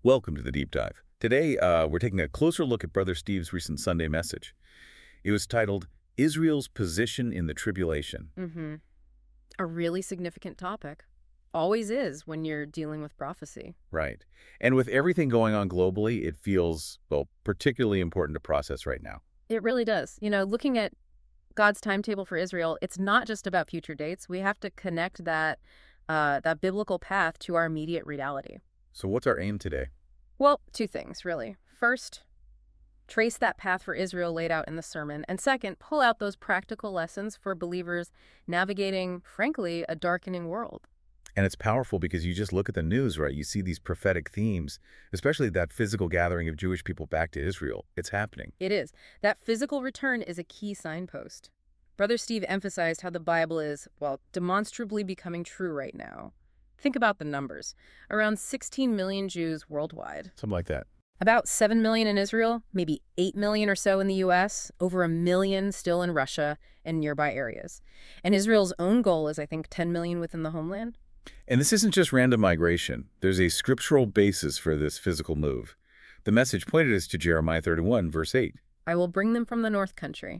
Welcome to the Deep Dive. Today, we're taking a closer look at Brother Steve's recent Sunday message. It was titled, Israel's Position in the Tribulation. A really significant topic. Always is when you're dealing with prophecy. Right. And with everything going on globally, it feels, well, particularly important to process right now. It really does. You know, looking at God's timetable for Israel, it's not just about future dates. We have to connect that biblical path to our immediate reality. So what's our aim today? Well, two things, really. First, trace that path for Israel laid out in the sermon. And second, pull out those practical lessons for believers navigating, frankly, a darkening world. And it's powerful because you just look at the news, right? You see these prophetic themes, especially that physical gathering of Jewish people back to Israel. It's happening. It is. That physical return is a key signpost. Brother Steve emphasized how the Bible is, well, demonstrably becoming true right now. Think about the numbers. Around 16 million Jews worldwide. Something like that. About 7 million in Israel, maybe 8 million or so in the U.S., over 1 million still in Russia and nearby areas. And Israel's own goal is, I think, 10 million within the homeland. And this isn't just random migration. There's a scriptural basis for this physical move. The message pointed us to Jeremiah 31, verse 8. I will bring them from the north country.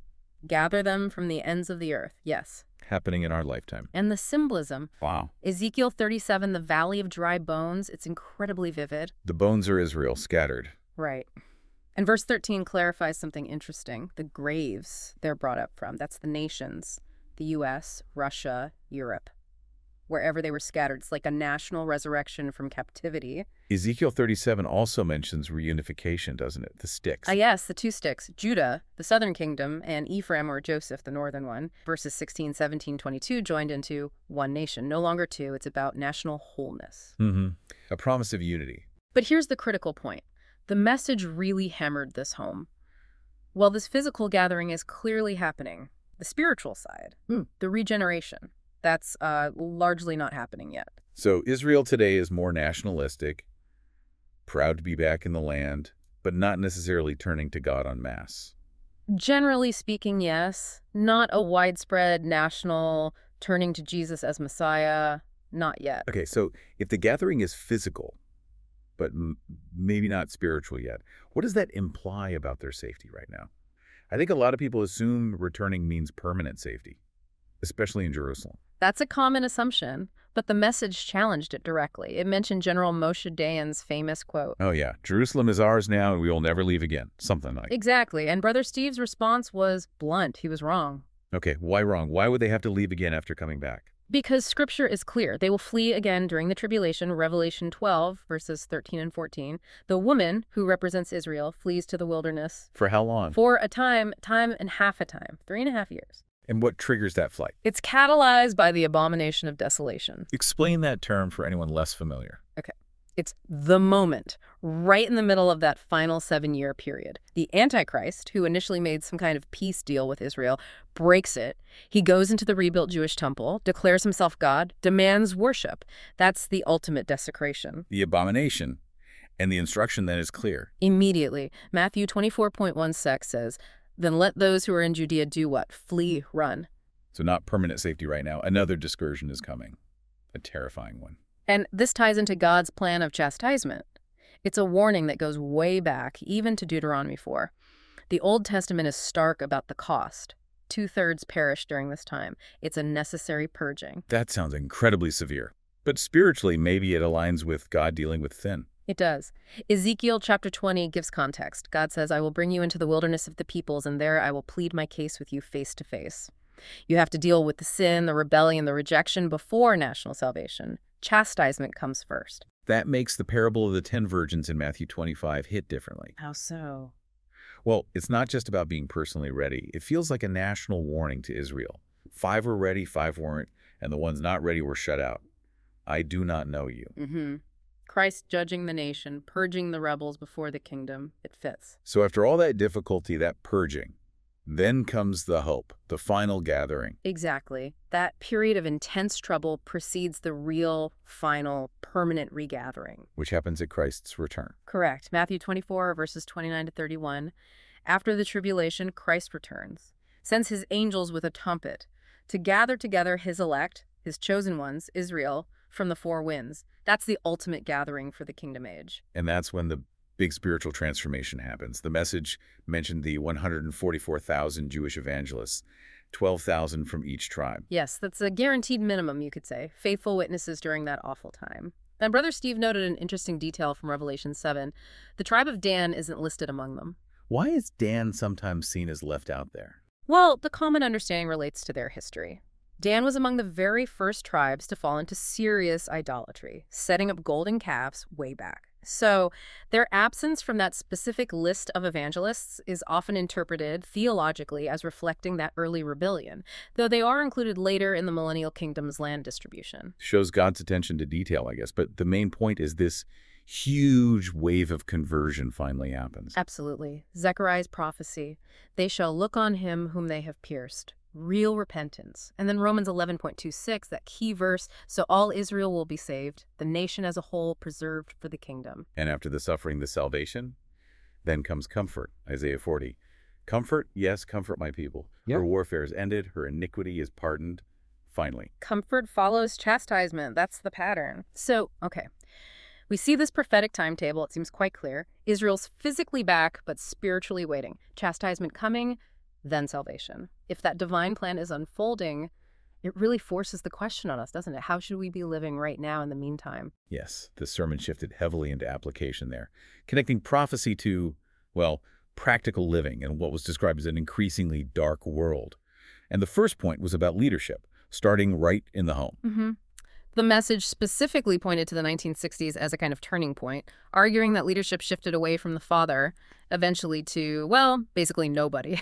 Gather them from the ends of the earth. Yes. Happening in our lifetime. And the symbolism. Wow. Ezekiel 37, the valley of dry bones. It's incredibly vivid. The bones are Israel, scattered. Right. And verse 13 clarifies something interesting. The graves they're brought up from. That's the nations. The U.S., Russia, Europe. Wherever they were scattered. It's like a national resurrection from captivity. Ezekiel 37 also mentions reunification, doesn't it? The sticks. Yes, the two sticks. Judah, the southern kingdom, and Ephraim or Joseph, the northern one, verses 16, 17, 22, joined into one nation. No longer two. It's about national wholeness. A promise of unity. But here's the critical point. The message really hammered this home. While this physical gathering is clearly happening, the spiritual side, the regeneration, that's largely not happening yet. So Israel today is more nationalistic, proud to be back in the land, but not necessarily turning to God en masse. Generally speaking, yes. Not a widespread national turning to Jesus as Messiah. Not yet. Okay, so if the gathering is physical, but maybe not spiritual yet, what does that imply about their safety right now? I think a lot of people assume returning means permanent safety, especially in Jerusalem. That's a common assumption, but the message challenged it directly. It mentioned General Moshe Dayan's famous quote. Oh yeah, Jerusalem is ours now and we will never leave again. Something like. Exactly, and Brother Steve's response was blunt. He was wrong. Okay, why wrong? Why would they have to leave again after coming back? Because Scripture is clear. They will flee again during the tribulation, Revelation 12, verses 13 and 14. The woman, who represents Israel, flees to the wilderness. For how long? For a time and half a time, 3.5 years. And what triggers that flight? It's catalyzed by the abomination of desolation. Explain that term for anyone less familiar. Okay. It's the moment, right in the middle of that final 7-year period. The Antichrist, who initially made some kind of peace deal with Israel, breaks it. He goes into the rebuilt Jewish temple, declares himself God, demands worship. That's the ultimate desecration. The abomination. And the instruction then is clear. Immediately. Matthew 24.1 says, then let those who are in Judea do what? Flee, run. So not permanent safety right now. Another discursion is coming. A terrifying one. And this ties into God's plan of chastisement. It's a warning that goes way back, even to Deuteronomy 4. The Old Testament is stark about the cost. 2/3 perish during this time. It's a necessary purging. That sounds incredibly severe. But spiritually, maybe it aligns with God dealing with sin. It does. Ezekiel chapter 20 gives context. God says, I will bring you into the wilderness of the peoples, and there I will plead my case with you face to face. You have to deal with the sin, the rebellion, the rejection before national salvation. Chastisement comes first. That makes the parable of the 10 virgins in Matthew 25 hit differently. How so? Well, it's not just about being personally ready. It feels like a national warning to Israel. 5 were ready, 5 weren't, and the ones not ready were shut out. I do not know you. Christ judging the nation, purging the rebels before the kingdom. It fits. So after all that difficulty, that purging, then comes the hope, the final gathering. Exactly. That period of intense trouble precedes the real, final, permanent regathering. Which happens at Christ's return. Correct. Matthew 24, verses 29 to 31. After the tribulation, Christ returns, sends his angels with a trumpet to gather together his elect, his chosen ones, Israel, from the four winds. That's the ultimate gathering for the kingdom age. And that's when the big spiritual transformation happens. The message mentioned the 144,000 Jewish evangelists, 12,000 from each tribe. Yes, that's a guaranteed minimum, you could say. Faithful witnesses during that awful time. And Brother Steve noted an interesting detail from Revelation 7. The tribe of Dan isn't listed among them. Why is Dan sometimes seen as left out there? Well, the common understanding relates to their history. Dan was among the very first tribes to fall into serious idolatry, setting up golden calves way back. So their absence from that specific list of evangelists is often interpreted theologically as reflecting that early rebellion, though they are included later in the millennial kingdom's land distribution. Shows God's attention to detail, I guess. But the main point is this huge wave of conversion finally happens. Absolutely. Zechariah's prophecy, they shall look on him whom they have pierced. Real repentance. And then Romans 11.26, that key verse, so all Israel will be saved, the nation as a whole preserved for the kingdom. And after the suffering, the salvation, then comes comfort, Isaiah 40. Comfort, yes, comfort my people. Yep. Her warfare is ended, her iniquity is pardoned, finally. Comfort follows chastisement. That's the pattern. So, okay. We see this prophetic timetable. It seems quite clear. Israel's physically back, but spiritually waiting. Chastisement coming, then salvation. If that divine plan is unfolding, it really forces the question on us, doesn't it? How should we be living right now in the meantime? Yes, the sermon shifted heavily into application there, connecting prophecy to, well, practical living and what was described as an increasingly dark world. And the first point was about leadership, starting right in the home. The message specifically pointed to the 1960s as a kind of turning point, arguing that leadership shifted away from the father, eventually to, well, basically nobody.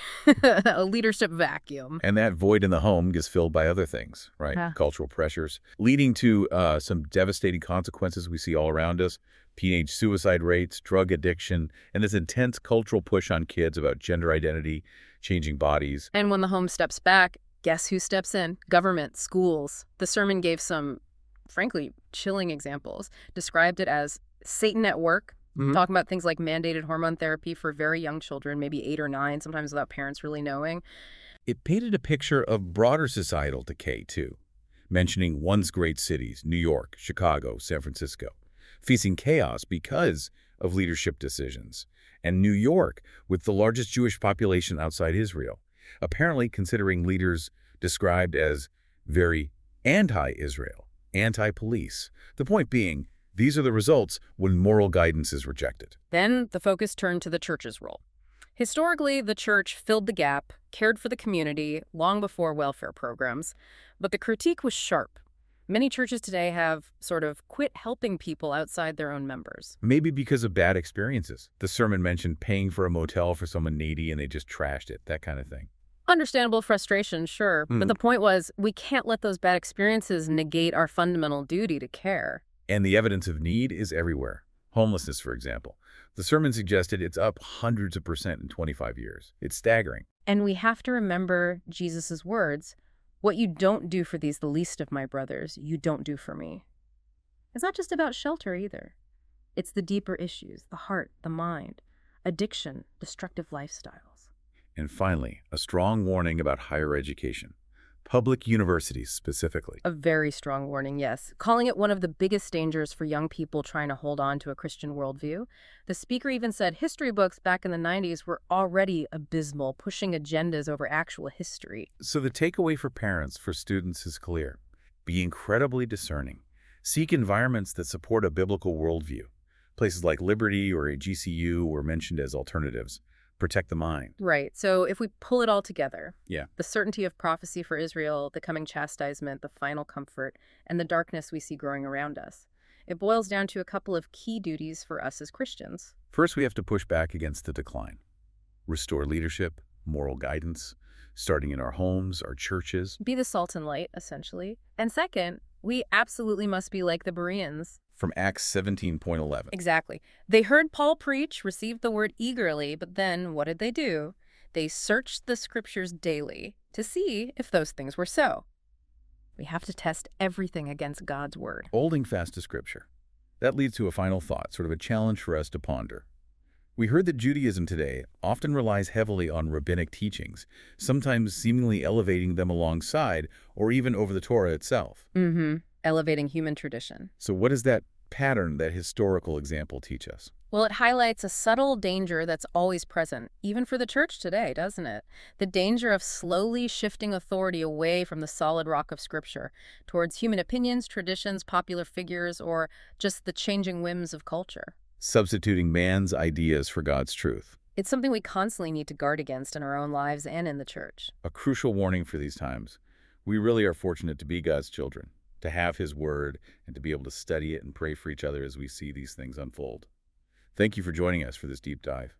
A leadership vacuum. And that void in the home gets filled by other things, right? Cultural pressures, leading to some devastating consequences we see all around us. Teenage suicide rates, drug addiction, and this intense cultural push on kids about gender identity, changing bodies. And when the home steps back, guess who steps in? Government, schools. The sermon gave some, frankly, chilling examples. Described it as Satan at work, talking about things like mandated hormone therapy for very young children, maybe 8 or 9, sometimes without parents really knowing. It painted a picture of broader societal decay, too, mentioning once great cities, New York, Chicago, San Francisco, facing chaos because of leadership decisions, and New York with the largest Jewish population outside Israel, apparently considering leaders described as very anti-Israel, anti-police. The point being, these are the results when moral guidance is rejected. Then the focus turned to the church's role. Historically, the church filled the gap, cared for the community long before welfare programs, but the critique was sharp. Many churches today have sort of quit helping people outside their own members. Maybe because of bad experiences. The sermon mentioned paying for a motel for someone needy and they just trashed it, that kind of thing. Understandable frustration, sure. But the point was, we can't let those bad experiences negate our fundamental duty to care. And the evidence of need is everywhere. Homelessness, for example. The sermon suggested it's up hundreds of % in 25 years. It's staggering. And we have to remember Jesus' words, what you don't do for these, the least of my brothers, you don't do for me. It's not just about shelter either. It's the deeper issues, the heart, the mind, addiction, destructive lifestyles. And finally, a strong warning about higher education. Public universities, specifically. A very strong warning, yes. Calling it one of the biggest dangers for young people trying to hold on to a Christian worldview. The speaker even said history books back in the 90s were already abysmal, pushing agendas over actual history. So the takeaway for parents, for students is clear. Be incredibly discerning. Seek environments that support a biblical worldview. Places like Liberty or a GCU were mentioned as alternatives. Protect the mind. Right. So if we pull it all together, Yeah. the certainty of prophecy for Israel, the coming chastisement, the final comfort, and the darkness we see growing around us, it boils down to a couple of key duties for us as Christians. First, we have to push back against the decline. Restore leadership, moral guidance, starting in our homes, our churches. Be the salt and light, essentially. And second, we absolutely must be like the Bereans. From Acts 17:11. Exactly. They heard Paul preach, received the word eagerly, but then what did they do? They searched the scriptures daily to see if those things were so. We have to test everything against God's word. Holding fast to Scripture. That leads to a final thought, sort of a challenge for us to ponder. We heard that Judaism today often relies heavily on rabbinic teachings, sometimes seemingly elevating them alongside or even over the Torah itself. elevating human tradition. So what does that pattern, that historical example teach us? Well, it highlights a subtle danger that's always present, even for the church today, doesn't it? The danger of slowly shifting authority away from the solid rock of Scripture towards human opinions, traditions, popular figures, or just the changing whims of culture. Substituting man's ideas for God's truth. It's something we constantly need to guard against in our own lives and in the church. A crucial warning for these times. We really are fortunate to be God's children, to have His Word, and to be able to study it and pray for each other as we see these things unfold. Thank you for joining us for this deep dive.